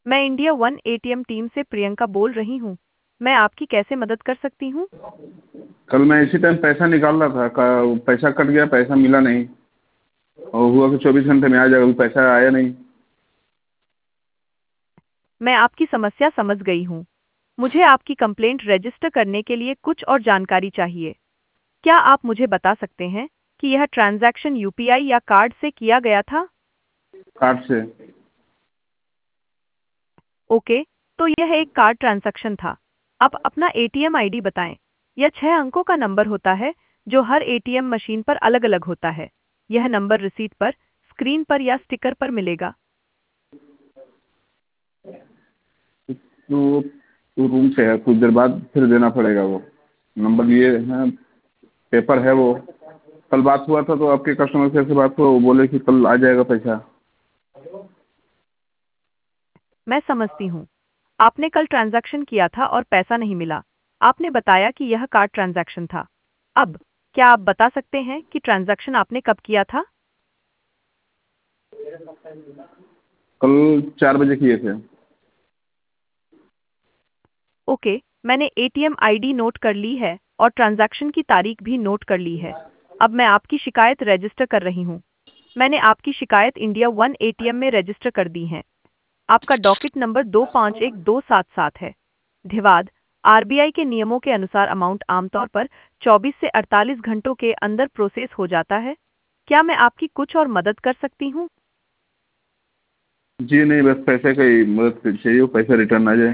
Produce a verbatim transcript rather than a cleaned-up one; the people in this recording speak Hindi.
मैं इंडिया वन एटीएम टीम से प्रियंका बोल रही हूँ। मैं आपकी कैसे मदद कर सकती हूँ? कल मैं इसी टाइम पैसा निकाल रहा था, का- पैसा कट गया, पैसा मिला नहीं। और हुआ कि चौबीस घंटे में आ जाएगा, अभी पैसा आया नहीं। मैं आपकी समस्या समझ गई हूँ। मुझे आपकी कंप्लेंट रजिस्टर करने के लिए कुछ और जानकारी चाहिए। क्या आप मुझे बता सकते हैं कि यह ट्रांजैक्शन यूपीआई या कार्ड से किया गया था? कार्ड से। ओके, तो यह एक कार्ड ट्रांजैक्शन था। आप अपना एटीएम आईडी बताएं। यह छह अंकों का नंबर होता है जो हर एटीएम मशीन पर अलग-अलग होता है। यह नंबर रिसीट पर, स्क्रीन पर या स्टिकर पर मिलेगा। तो, तो रूम से है, कुछ देर बाद फिर देना पड़ेगा वो। नंबर ये है, पेपर है वो। कल बात हुआ था तो आपके कस्टमर केयर से बात हुआ, वो बोले कि कल आ जाएगा पैसा। मैं समझती हूँ। आपने कल ट्रांजैक्शन किया था और पैसा नहीं मिला। आपने बताया कि यह कार्ड ट्रांजैक्शन था। अब, क्या आप बता सकते हैं कि ट्रांजैक्शन आपने कब किया था? कल चार बजे किए थे। ओके, मैंने एटीएम आईडी नोट कर ली है और ट्रांजैक्शन की तारीख भी नोट कर ली है। अब मैं आपकी शिकायत रजिस्टर कर रही हूँ। मैंने आपकी शिकायत इंडिया वन एटीएम में रजिस्टर कर दी है। आपका डॉकेट नंबर दो पाँच एक दो सात सात है। धन्यवाद। आरबीआई के नियमों के अनुसार अमाउंट आमतौर पर चौबीस से अड़तालीस घंटों के अंदर प्रोसेस हो जाता है। क्या मैं आपकी कुछ और मदद कर सकती हूँ? जी नहीं, बस पैसे का ही मदद चाहिए, वो पैसा रिटर्न आ जाए।